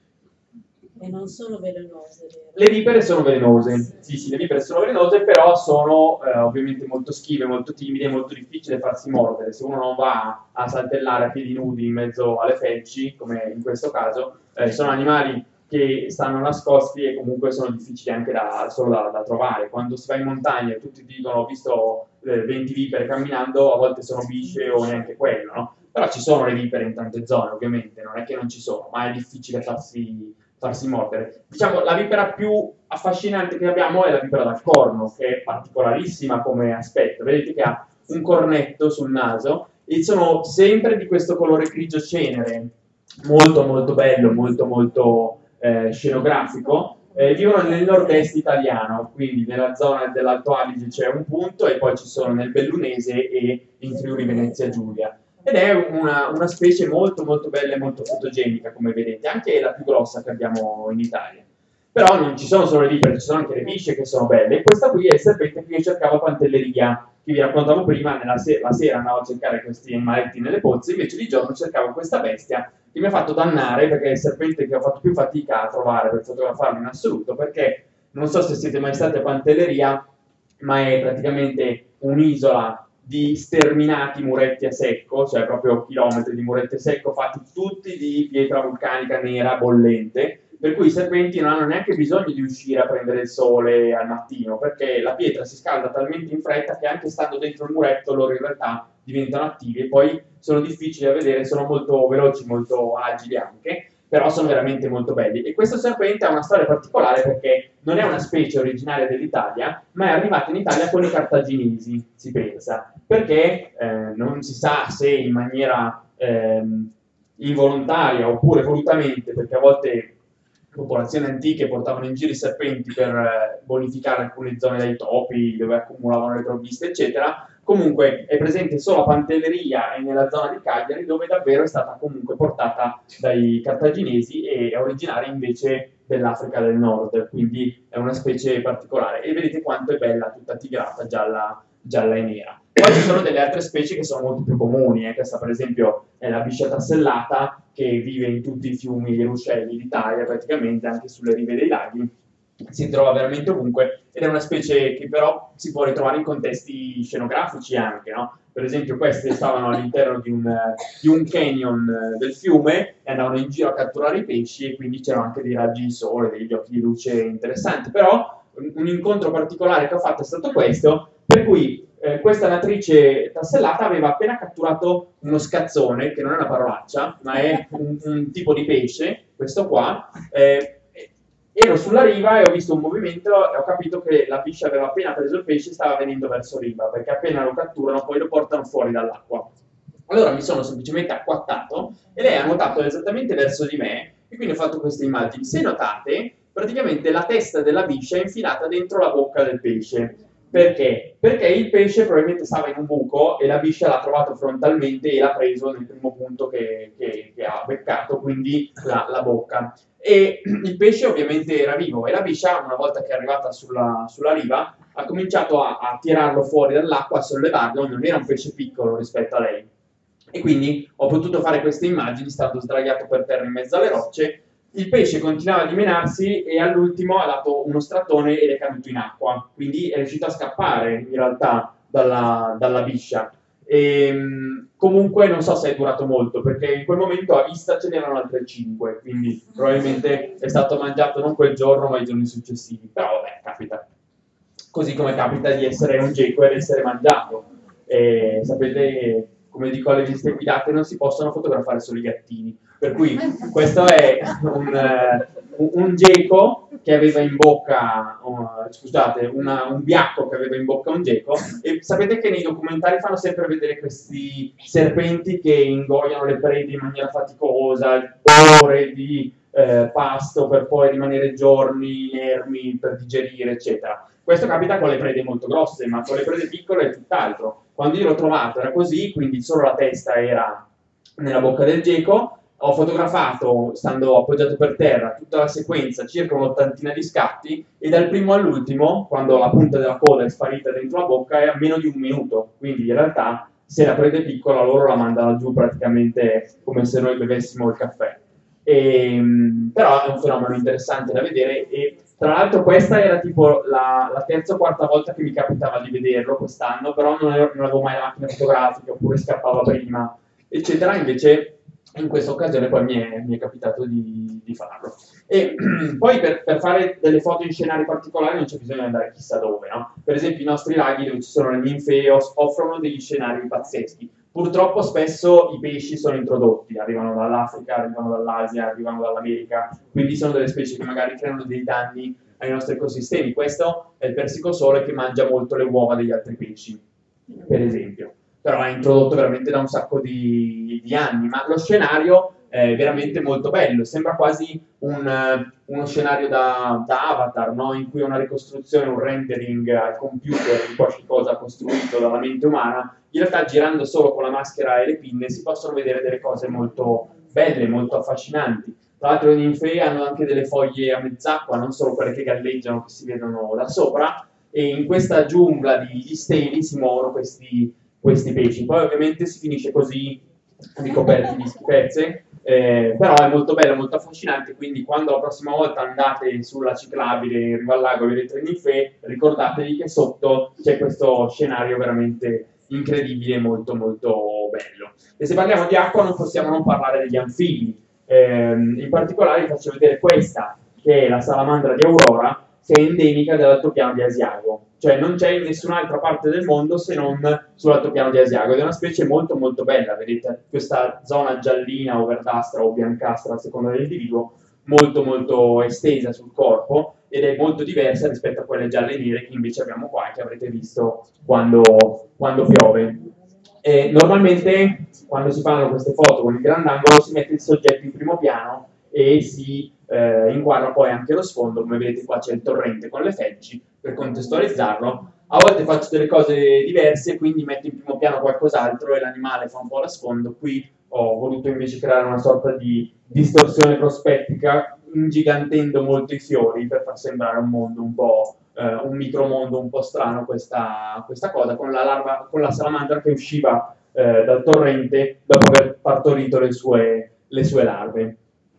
Speaker 2: E non sono velenose, vero?
Speaker 1: Le vipere sono velenose, sì, sì, le vipere sono velenose, però sono eh, ovviamente molto schive, molto timide, è molto difficile farsi mordere. Se uno non va a saltellare a piedi nudi in mezzo alle felci, come in questo caso, eh, sono animali che stanno nascosti e comunque sono difficili anche da, solo da, da trovare. Quando si va in montagna e tutti ti dicono ho visto eh, venti vipere camminando, a volte sono bisce o neanche quello, no? Però ci sono le vipere in tante zone, ovviamente, non è che non ci sono, ma è difficile farsi farsi mordere. Diciamo, la vipera più affascinante che abbiamo è la vipera dal corno, che è particolarissima come aspetto. Vedete che ha un cornetto sul naso e sono sempre di questo colore grigio cenere, molto molto bello, molto molto eh, scenografico. Eh, vivono nel nord-est italiano, quindi nella zona dell'Alto Adige c'è un punto, e poi ci sono nel Bellunese e in Friuli Venezia Giulia. Ed è una, una specie molto molto bella e molto fotogenica, come vedete, anche la più grossa che abbiamo in Italia. Però non ci sono solo le vipere, ci sono anche le bisce che sono belle. E questa qui è il serpente che io cercavo a Pantelleria, che vi raccontavo prima. Nella se la sera andavo a cercare questi animaletti nelle pozze, invece di giorno cercavo questa bestia, che mi ha fatto dannare, perché è il serpente che ho fatto più fatica a trovare per fotografarlo in assoluto, perché non so se siete mai stati a Pantelleria, ma è praticamente un'isola di sterminati muretti a secco, cioè proprio chilometri di muretti a secco fatti tutti di pietra vulcanica nera bollente, per cui i serpenti non hanno neanche bisogno di uscire a prendere il sole al mattino, perché la pietra si scalda talmente in fretta che anche stando dentro il muretto loro in realtà diventano attivi, e poi sono difficili da vedere, sono molto veloci, molto agili anche, però sono veramente molto belli. E questo serpente ha una storia particolare, perché non è una specie originaria dell'Italia, ma è arrivata in Italia con i cartaginesi, si pensa, perché eh, non si sa se in maniera eh, involontaria oppure volutamente, perché a volte popolazioni antiche portavano in giro i serpenti per eh, bonificare alcune zone dai topi, dove accumulavano le provviste, eccetera. Comunque è presente solo a Pantelleria e nella zona di Cagliari, dove davvero è stata comunque portata dai cartaginesi, e è originaria invece dell'Africa del Nord, quindi è una specie particolare. E vedete quanto è bella, tutta tigrata, gialla, gialla e nera. Poi ci sono delle altre specie che sono molto più comuni, eh. Questa per esempio è la biscia tassellata, che vive in tutti i fiumi e ruscelli d'Italia, praticamente anche sulle rive dei laghi. Si trova veramente ovunque, ed è una specie che però si può ritrovare in contesti scenografici anche, no? Per esempio queste stavano all'interno di un, di un canyon del fiume e andavano in giro a catturare i pesci, e quindi c'erano anche dei raggi di sole, degli occhi di luce interessanti. Però un, un incontro particolare che ho fatto è stato questo, per cui eh, questa natrice tassellata aveva appena catturato uno scazzone, che non è una parolaccia, ma è un, un tipo di pesce, questo qua. Eh, ero sulla riva e ho visto un movimento e ho capito che la biscia aveva appena preso il pesce e stava venendo verso riva, perché appena lo catturano poi lo portano fuori dall'acqua. Allora mi sono semplicemente acquattato e lei ha nuotato esattamente verso di me, e quindi ho fatto queste immagini. Se notate, praticamente la testa della biscia è infilata dentro la bocca del pesce. Perché? Perché il pesce probabilmente stava in un buco e la biscia l'ha trovato frontalmente e l'ha preso nel primo punto che, che, che ha beccato, quindi la, la bocca. E il pesce ovviamente era vivo, e la biscia, una volta che è arrivata sulla, sulla riva, ha cominciato a, a tirarlo fuori dall'acqua, a sollevarlo. Non era un pesce piccolo rispetto a lei, E quindi ho potuto fare queste immagini stando sdraiato per terra in mezzo alle rocce. Il pesce continuava a dimenarsi e all'ultimo ha dato uno strattone ed è caduto in acqua, quindi è riuscito a scappare in realtà dalla, dalla biscia. E, comunque non so se è durato molto, perché in quel momento a vista ce n'erano altre cinque, quindi probabilmente è stato mangiato non quel giorno ma i giorni successivi, però vabbè, capita. Così come capita di essere un geco ed essere mangiato. E sapete, come dico alle visite guidate, non si possono fotografare solo i gattini. Per cui questo è un, uh, un geco che aveva in bocca, uh, scusate, una, un biacco che aveva in bocca un geco, e sapete che nei documentari fanno sempre vedere questi serpenti che ingoiano le prede in maniera faticosa, ore di eh, pasto per poi rimanere giorni inermi per digerire, eccetera. Questo capita con le prede molto grosse, ma con le prede piccole è tutt'altro. Quando io l'ho trovato era così, quindi solo la testa era nella bocca del geco. Ho fotografato, stando appoggiato per terra, tutta la sequenza, circa un'ottantina di scatti, e dal primo all'ultimo, quando la punta della coda è sparita dentro la bocca, è a meno di un minuto. Quindi in realtà, se la prede piccola, loro la mandano giù praticamente come se noi bevessimo il caffè. E, però è un fenomeno interessante da vedere, e tra l'altro questa era tipo la, la terza o quarta volta che mi capitava di vederlo quest'anno, però non, ero, non avevo mai la macchina fotografica, oppure scappava prima, eccetera. Invece in questa occasione poi mi è, mi è capitato di, di farlo. E poi per, per fare delle foto in scenari particolari non c'è bisogno di andare chissà dove, no? Per esempio i nostri laghi, dove ci sono le ninfee, offrono degli scenari pazzeschi. Purtroppo spesso i pesci sono introdotti, arrivano dall'Africa, arrivano dall'Asia, arrivano dall'America, quindi sono delle specie che magari creano dei danni ai nostri ecosistemi. Questo è il persico sole che mangia molto le uova degli altri pesci, per esempio. Però è introdotto veramente da un sacco di, di anni, ma lo scenario è veramente molto bello, sembra quasi un, uno scenario da, da Avatar, no? In cui una ricostruzione, un rendering al computer di qualche cosa costruito dalla mente umana. In realtà girando solo con la maschera e le pinne si possono vedere delle cose molto belle, molto affascinanti. Tra l'altro le ninfee hanno anche delle foglie a mezz'acqua, non solo quelle che galleggiano, che si vedono da sopra, e in questa giungla di, di steli si muovono questi, questi pesci. Poi ovviamente si finisce così ricoperti di schifezze, eh, però è molto bello, molto affascinante, quindi quando la prossima volta andate sulla ciclabile in riva al lago e vedete le ninfee, ricordatevi che sotto c'è questo scenario veramente incredibile e molto molto bello. E se parliamo di acqua non possiamo non parlare degli anfibi. Eh, in particolare vi faccio vedere questa, che è la salamandra di Aurora, che è endemica dell'altopiano di Asiago, cioè non c'è in nessun'altra parte del mondo se non sull'altopiano di Asiago, ed è una specie molto molto bella, vedete questa zona giallina o verdastra o biancastra a seconda dell'individuo, molto molto estesa sul corpo, ed è molto diversa rispetto a quelle gialle e nere che invece abbiamo qua, che avrete visto quando, quando piove. E normalmente quando si fanno queste foto con il grandangolo si mette il soggetto in primo piano e si eh, inquadra poi anche lo sfondo. Come vedete qua c'è il torrente con le felci per contestualizzarlo. A volte faccio delle cose diverse, quindi metto in primo piano qualcos'altro e l'animale fa un po' da sfondo. Qui ho voluto invece creare una sorta di distorsione prospettica, ingigantendo molto i fiori per far sembrare un mondo un po' eh, un micromondo un po' strano, questa, questa cosa, con la, larva, con la salamandra che usciva eh, dal torrente dopo aver partorito le sue, le sue larve.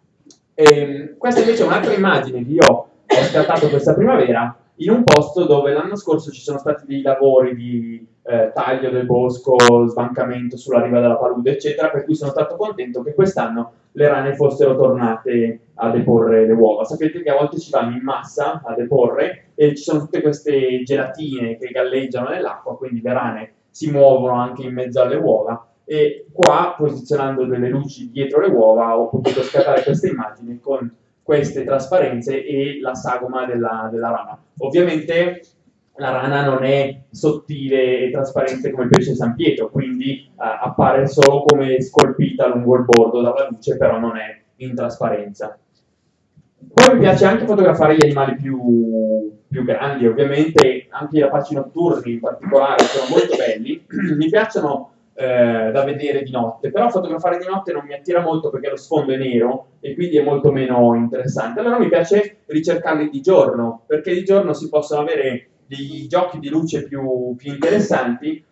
Speaker 1: E, questa invece è un'altra immagine che io ho scattato questa primavera in un posto dove l'anno scorso ci sono stati dei lavori di eh, taglio del bosco, sbancamento sulla riva della palude, eccetera, per cui sono stato contento che quest'anno le rane fossero tornate a deporre le uova. Sapete che a volte ci vanno in massa a deporre e ci sono tutte queste gelatine che galleggiano nell'acqua, quindi le rane si muovono anche in mezzo alle uova, e qua, posizionando delle luci dietro le uova, ho potuto scattare questa immagine con queste trasparenze e la sagoma della, della rana. Ovviamente la rana non è sottile e trasparente come il pesce San Pietro, quindi eh, appare solo come scolpita lungo il bordo dalla luce, però non è in trasparenza. Poi mi piace anche fotografare gli animali più, più grandi, ovviamente anche i rapaci notturni in particolare sono molto belli, mi piacciono eh, da vedere di notte, però fotografare di notte non mi attira molto perché lo sfondo è nero e quindi è molto meno interessante. Allora mi piace ricercarli di giorno, perché di giorno si possono avere dei giochi di luce più, più interessanti,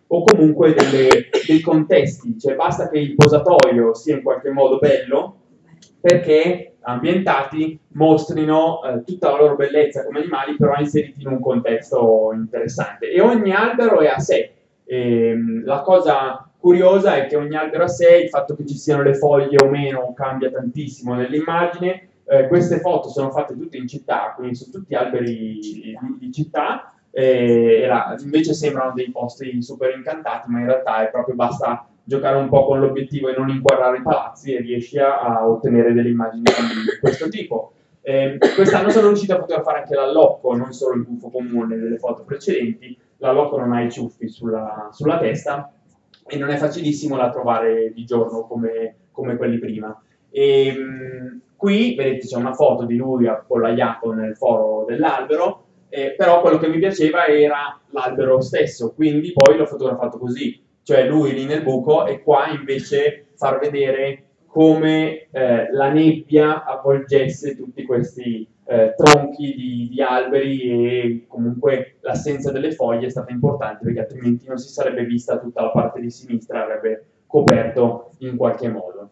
Speaker 1: o comunque delle, dei contesti, cioè basta che il posatoio sia in qualche modo bello perché ambientati mostrino eh, tutta la loro bellezza come animali, però inseriti in un contesto interessante. E ogni albero è a sé. E, la cosa curiosa è che ogni albero a sé, il fatto che ci siano le foglie o meno cambia tantissimo nell'immagine. Eh, queste foto sono fatte tutte in città, quindi sono tutti alberi di, di città, e, e la, invece sembrano dei posti super incantati, ma in realtà è proprio basta giocare un po' con l'obiettivo e non inquadrare i palazzi e riesci a, a ottenere delle immagini di questo tipo. Eh, quest'anno sono riuscito a fotografare anche l'allocco, non solo il gufo comune delle foto precedenti. L'allocco non ha i ciuffi sulla, sulla testa e non è facilissimo da trovare di giorno come, come quelli prima. E, mh, qui vedete c'è una foto di lui appollaiato nel foro dell'albero, eh, però quello che mi piaceva era l'albero stesso, quindi poi l'ho fotografato così, cioè lui lì nel buco e qua invece far vedere come eh, la nebbia avvolgesse tutti questi eh, tronchi di, di alberi, e comunque l'assenza delle foglie è stata importante perché altrimenti non si sarebbe vista tutta la parte di sinistra, avrebbe coperto in qualche modo.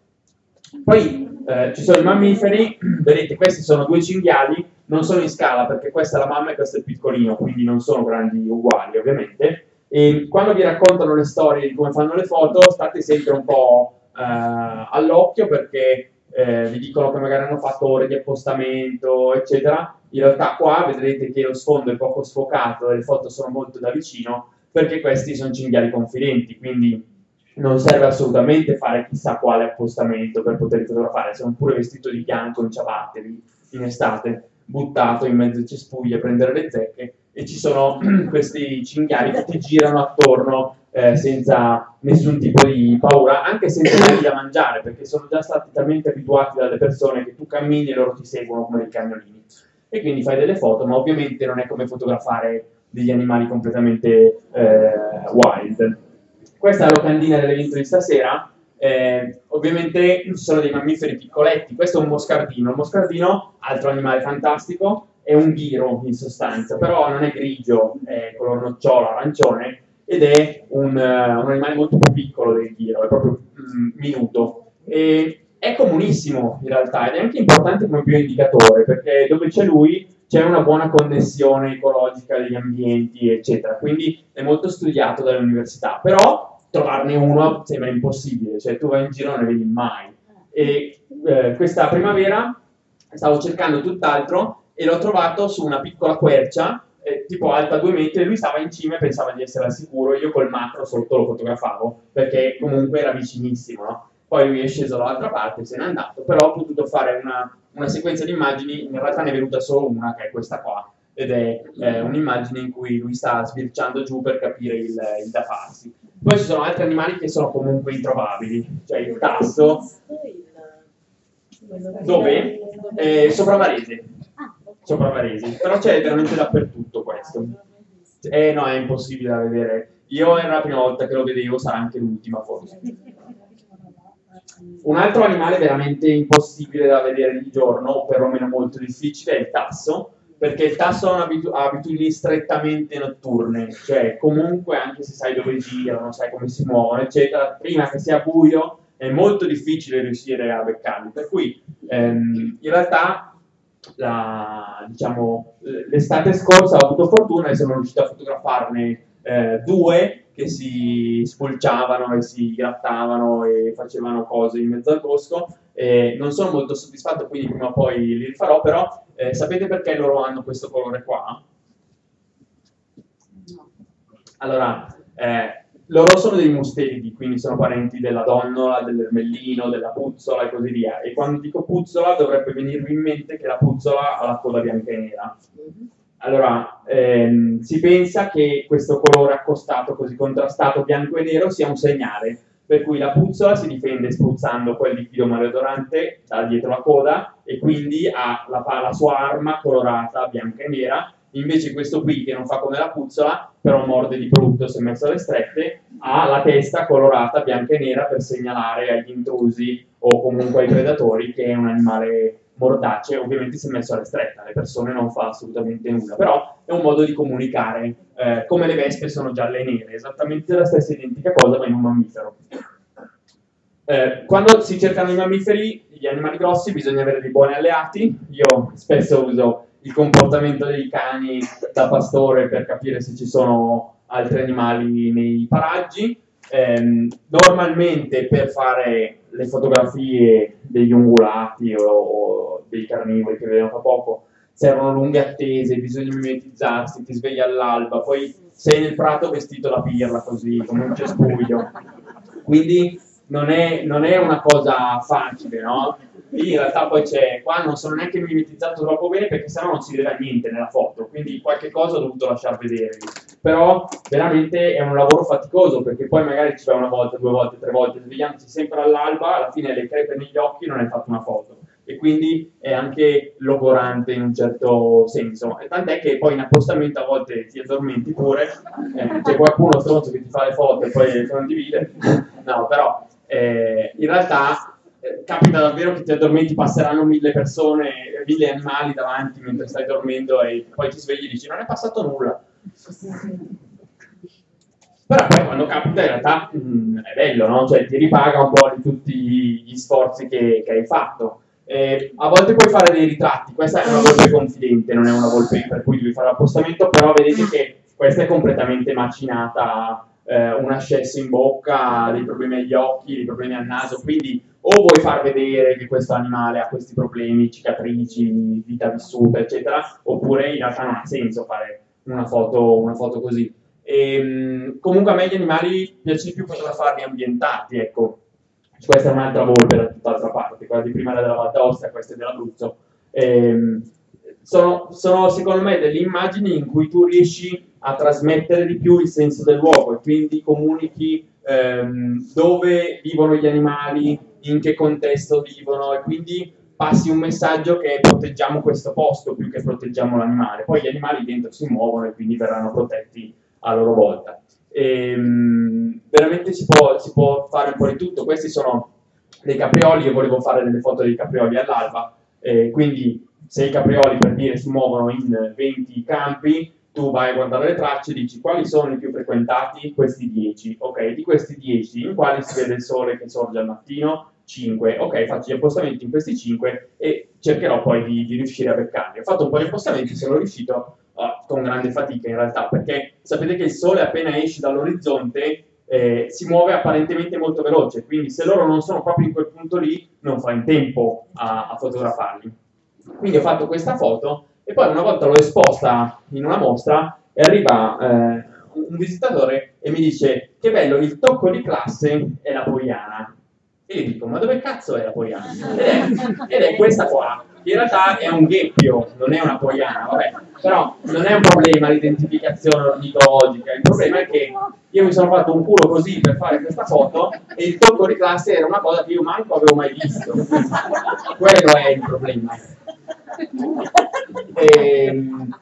Speaker 1: Poi eh, ci sono i mammiferi, vedete questi sono due cinghiali, non sono in scala perché questa è la mamma e questo è il piccolino, quindi non sono grandi uguali ovviamente. E quando vi raccontano le storie di come fanno le foto, state sempre un po' eh, all'occhio perché eh, vi dicono che magari hanno fatto ore di appostamento, eccetera. In realtà qua vedrete che lo sfondo è poco sfocato e le foto sono molto da vicino perché questi sono cinghiali confidenti, quindi non serve assolutamente fare chissà quale appostamento per poter fotografare, sono pure vestito di bianco in ciabatte in estate, buttato in mezzo ai cespugli a prendere le zecche, e ci sono questi cinghiali che ti girano attorno eh, senza nessun tipo di paura, anche senza dargli da mangiare, perché sono già stati talmente abituati dalle persone che tu cammini e loro ti seguono come dei cagnolini. E quindi fai delle foto, ma ovviamente non è come fotografare degli animali completamente eh, wild. Questa è la locandina dell'evento di stasera. Eh, ovviamente ci sono dei mammiferi piccoletti. Questo è un moscardino. Il moscardino, altro animale fantastico, è un ghiro in sostanza, però non è grigio, è color nocciola, arancione, ed è un, uh, un animale molto più piccolo del ghiro, è proprio mm, minuto. E è comunissimo in realtà, ed è anche importante come bioindicatore, perché dove c'è lui c'è una buona connessione ecologica degli ambienti, eccetera. Quindi è molto studiato dalle università, però trovarne uno sembra impossibile, cioè tu vai in giro e non ne vedi mai. E eh, questa primavera stavo cercando tutt'altro e l'ho trovato su una piccola quercia, eh, tipo alta due metri, e lui stava in cima e pensava di essere al sicuro, io col macro sotto lo fotografavo, perché comunque era vicinissimo, no? Poi lui è sceso dall'altra parte, se n'è andato, però ho potuto fare una, una sequenza di immagini, in realtà ne è venuta solo una, che è questa qua, ed è eh, un'immagine in cui lui sta sbirciando giù per capire il, il da farsi. Poi ci sono altri animali che sono comunque introvabili, cioè il tasso, dove? Eh, sopra Varese, sopra Varese, però c'è veramente dappertutto questo. Eh no, è impossibile da vedere. Io era la prima volta che lo vedevo, sarà anche l'ultima forse. Un altro animale veramente impossibile da vedere di giorno, o perlomeno molto difficile, è il tasso, perché il tasso ha, abitu- ha abitudini strettamente notturne, cioè comunque anche se sai dove girano, sai come si muovono, eccetera, prima che sia buio è molto difficile riuscire a beccarli, per cui ehm, in realtà la, diciamo, l'estate scorsa ho avuto fortuna e sono riuscito a fotografarne eh, due che si spulciavano e si grattavano e facevano cose in mezzo al bosco. Eh, non sono molto soddisfatto, quindi prima o poi li rifarò, però eh, sapete perché loro hanno questo colore qua? Allora, eh, loro sono dei mustelidi, quindi sono parenti della donnola, dell'ermellino, della puzzola e così via. E quando dico puzzola dovrebbe venirvi in mente che la puzzola ha la coda bianca e nera. Allora, ehm, si pensa che questo colore accostato, così contrastato bianco e nero, sia un segnale, per cui la puzzola si difende spruzzando quel liquido maleodorante da dietro la coda e quindi ha la, la sua arma colorata bianca e nera. Invece questo qui, che non fa come la puzzola, però morde di brutto se messo alle strette, ha la testa colorata bianca e nera per segnalare agli intrusi o comunque ai predatori che è un animale mordace, ovviamente si è messo alla stretta, le persone non fa assolutamente nulla, però è un modo di comunicare, eh, come le vespe sono gialle e nere, esattamente la stessa identica cosa ma in un mammifero. Eh, quando si cercano i mammiferi, gli animali grossi, bisogna avere dei buoni alleati. Io spesso uso il comportamento dei cani da pastore per capire se ci sono altri animali nei paraggi. Eh, normalmente per fare le fotografie degli ungulati o, o dei carnivori che vedono fra poco servono lunghe attese, bisogna mimetizzarsi, ti svegli all'alba, poi sei nel prato vestito da pirla così, come un cespuglio. Quindi non è, non è una cosa facile, no? Lì in realtà poi c'è, qua non sono neanche mimetizzato troppo bene perché sennò non si vedeva niente nella foto, quindi qualche cosa ho dovuto lasciar vedere. Però veramente è un lavoro faticoso perché poi magari ci vai una volta, due volte, tre volte, svegliandosi sempre all'alba, alla fine le crepe negli occhi non hai fatto una foto. E quindi è anche logorante in un certo senso. E tant'è che poi in appostamento a volte ti addormenti pure, eh, c'è qualcuno stronzo che ti fa le foto e poi le condivide. No, però eh, in realtà eh, capita davvero che ti addormenti, passeranno mille persone, mille animali davanti mentre stai dormendo e poi ti svegli e dici non è passato nulla. Però poi quando capita in realtà mh, è bello, no? Cioè ti ripaga un po' di tutti gli sforzi che, che hai fatto. Eh, a volte puoi fare dei ritratti, questa è una volpe confidente, non è una volpe per cui devi fare l'appostamento, però vedete che questa è completamente macinata, eh, un ascesso in bocca, dei problemi agli occhi, dei problemi al naso, quindi o vuoi far vedere che questo animale ha questi problemi, cicatrici, vita vissuta, eccetera, oppure in realtà non ha senso fare una foto, una foto così. E, comunque a me gli animali piace di più fotografarli ambientati, ecco. Questa è un'altra volpe da tutt'altra parte, quella di prima era della Val d'Aosta, questa è dell'Abruzzo. E, sono, sono secondo me delle immagini in cui tu riesci a trasmettere di più il senso del luogo e quindi comunichi ehm, dove vivono gli animali, in che contesto vivono e quindi passi un messaggio che proteggiamo questo posto più che proteggiamo l'animale. Poi gli animali dentro si muovono e quindi verranno protetti a loro volta. E, mh, veramente si può, si può fare un po' di tutto. Questi sono dei caprioli, io volevo fare delle foto dei caprioli all'alba, eh, quindi se i caprioli per dire si muovono in venti campi, tu vai a guardare le tracce e dici quali sono i più frequentati, questi dieci, ok, di questi dieci in quali si vede il sole che sorge al mattino, cinque, ok, faccio gli appostamenti in questi cinque e cercherò poi di, di riuscire a beccarli. Ho fatto un po' di appostamenti, sono riuscito uh, con grande fatica in realtà, perché sapete che il sole appena esce dall'orizzonte eh, si muove apparentemente molto veloce, quindi se loro non sono proprio in quel punto lì non fa in tempo a, a fotografarli. Quindi ho fatto questa foto e poi una volta l'ho esposta in una mostra e arriva eh, un visitatore e mi dice che bello, il tocco di classe è la Poiana. E io dico, ma dove cazzo è la Poiana? Ed è, ed è questa qua, che in realtà è un gheppio, non è una Poiana, vabbè. Però non è un problema l'identificazione ornitologica, il problema è che io mi sono fatto un culo così per fare questa foto e il tocco di classe era una cosa che io manco avevo mai visto. Quello è il problema. E,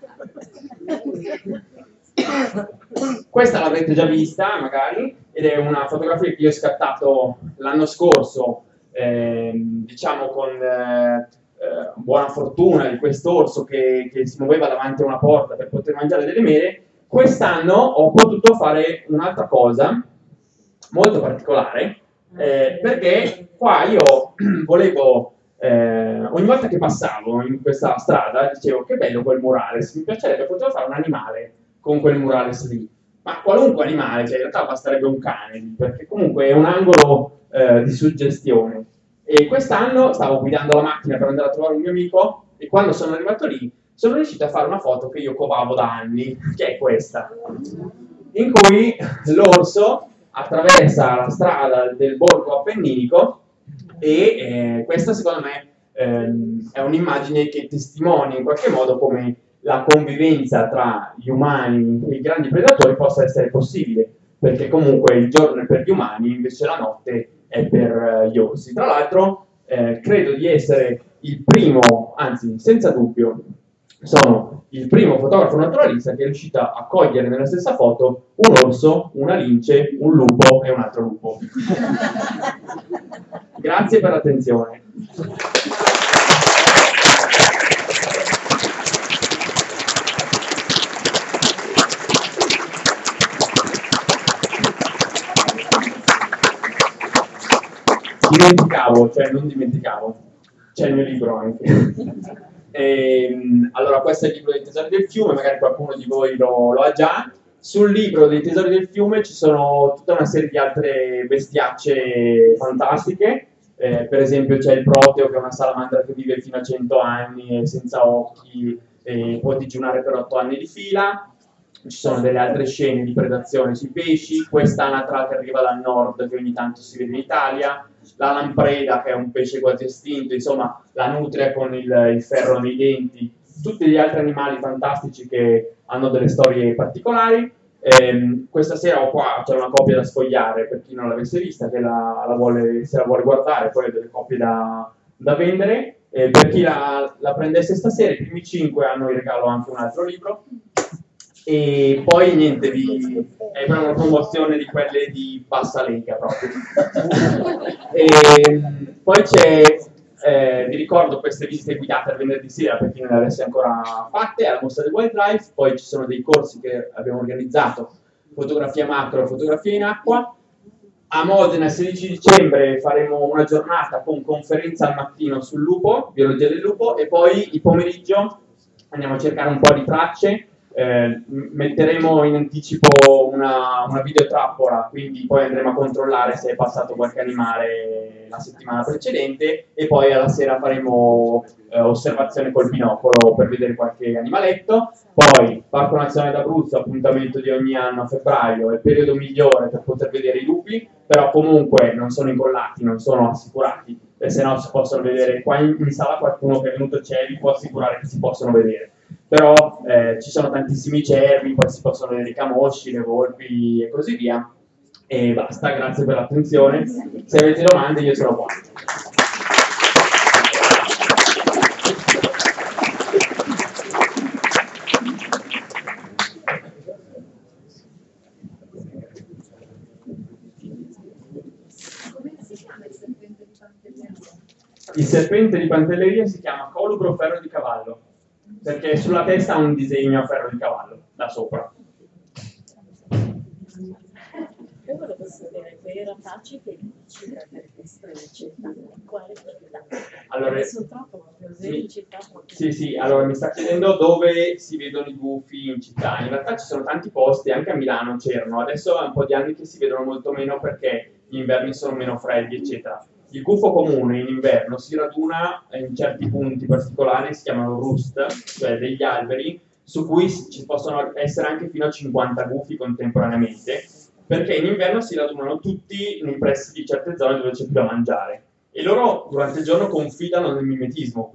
Speaker 1: questa l'avrete già vista magari ed è una fotografia che io ho scattato l'anno scorso, eh, diciamo con eh, eh, buona fortuna di quest'orso che, che si muoveva davanti a una porta per poter mangiare delle mele. Quest'anno ho potuto fare un'altra cosa molto particolare, eh, perché qua io volevo Eh, ogni volta che passavo in questa strada dicevo che bello quel murales, mi piacerebbe poter fare un animale con quel murales lì, ma qualunque animale, cioè in realtà basterebbe un cane, perché comunque è un angolo eh, di suggestione. E quest'anno stavo guidando la macchina per andare a trovare un mio amico e quando sono arrivato lì sono riuscito a fare una foto che io covavo da anni, che è questa, in cui l'orso attraversa la strada del borgo appenninico e eh, questa secondo me ehm, è un'immagine che testimonia in qualche modo come la convivenza tra gli umani e i grandi predatori possa essere possibile, perché comunque il giorno è per gli umani, invece la notte è per uh, gli orsi. Tra l'altro eh, credo di essere il primo, anzi senza dubbio, sono il primo fotografo naturalista che è riuscito a cogliere nella stessa foto un orso, una lince, un lupo e un altro lupo. Grazie per l'attenzione. dimenticavo, cioè non dimenticavo, c'è il mio libro anche. E, allora, questo è il libro dei tesori del fiume, magari qualcuno di voi lo, lo ha già. Sul libro dei tesori del fiume ci sono tutta una serie di altre bestiacce fantastiche. Eh, per esempio c'è il Proteo, che è una salamandra che vive fino a cento anni e senza occhi e può digiunare per otto anni di fila. Ci sono delle altre scene di predazione sui pesci, questa anatra che arriva dal nord che ogni tanto si vede in Italia, la lampreda che è un pesce quasi estinto, insomma la nutria con il, il ferro nei denti, tutti gli altri animali fantastici che hanno delle storie particolari. Ehm, questa sera ho qua, c'è una copia da sfogliare per chi non l'avesse vista, che la, la vuole, se la vuole guardare, poi ho delle copie da, da vendere. Eh, per chi la, la prendesse stasera, i primi cinque hanno in regalo anche un altro libro. E poi niente, vi, è una promozione di quelle di bassa lega proprio. E poi c'è, eh, vi ricordo queste visite guidate al venerdì sera per chi non le avesse ancora fatte, alla mostra del Wildlife. Poi ci sono dei corsi che abbiamo organizzato, fotografia macro e fotografia in acqua. A Modena il sedici dicembre faremo una giornata con conferenza al mattino sul lupo, biologia del lupo, e poi il pomeriggio andiamo a cercare un po' di tracce. Eh, metteremo in anticipo una, una videotrappola, quindi poi andremo a controllare se è passato qualche animale la settimana precedente, e poi alla sera faremo eh, osservazione col binocolo per vedere qualche animaletto. Poi Parco Nazionale d'Abruzzo, appuntamento di ogni anno a febbraio, è il periodo migliore per poter vedere i lupi, però comunque non sono incollati, non sono assicurati, e se no si possono vedere. Qua in, in sala qualcuno che è venuto c'è, vi può assicurare che si possono vedere. Però eh, ci sono tantissimi cervi, poi si possono vedere i camosci, le volpi e così via. E basta, grazie per l'attenzione. Se avete domande io sono qua.
Speaker 3: Come si chiama il serpente di Pantelleria?
Speaker 1: Il serpente di Pantelleria si chiama colubro ferro di cavallo, perché sulla testa ha un disegno a ferro di cavallo, da sopra.
Speaker 2: Io volevo sapere, quei ratacci che dici per questa città, quale città?
Speaker 1: Allora,
Speaker 2: sono troppo così
Speaker 1: sì,
Speaker 2: in città.
Speaker 1: sì, sì, allora mi sta chiedendo dove si vedono i gufi in città. In realtà ci sono tanti posti, anche a Milano c'erano, adesso è un po' di anni che si vedono molto meno perché gli inverni sono meno freddi, eccetera. Il gufo comune in inverno si raduna in certi punti particolari, si chiamano roost, cioè degli alberi, su cui ci possono essere anche fino a cinquanta gufi contemporaneamente, perché in inverno si radunano tutti nei pressi di certe zone dove c'è più da mangiare. E loro durante il giorno confidano nel mimetismo,